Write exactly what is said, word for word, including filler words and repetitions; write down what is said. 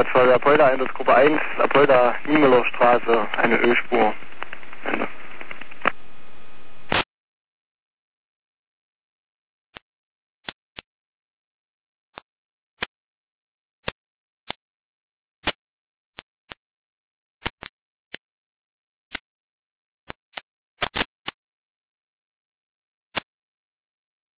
Einsatzfall Apolda, Einsatzgruppe eins, Apolda, Niemöller Straße, eine Ölspur. Ende.